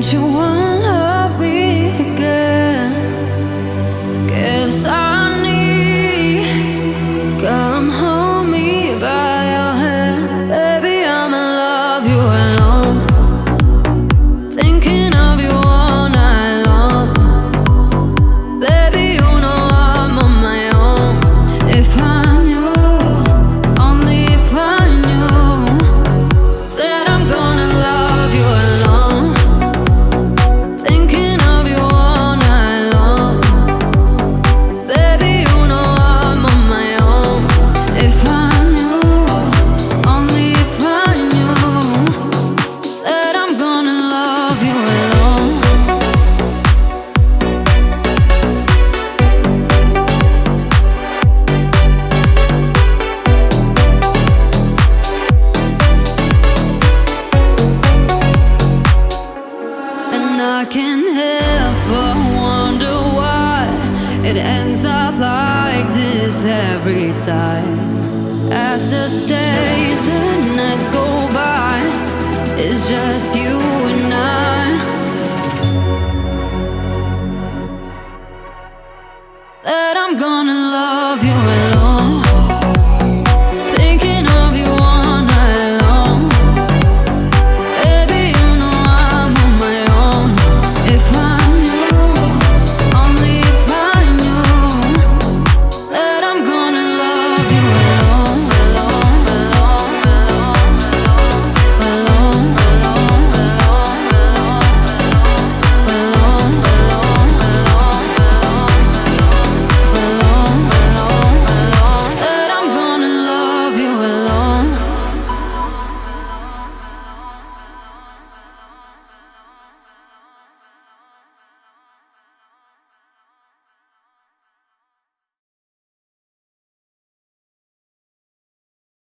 you wanna love me again? Guess I need, come hold me by your hand. Baby, I'ma love you alone, thinking of you all night long. Baby, you know I'm on my own. If I knew, only if I knew, said I'm gonna love you alone, thinking of you all night long. Baby, you know I'm on my own. If I knew, only if I knew, that I'm gonna love you alone. And I can't help but wonder why it ends up like this every time. As the days and nights go by, it's just you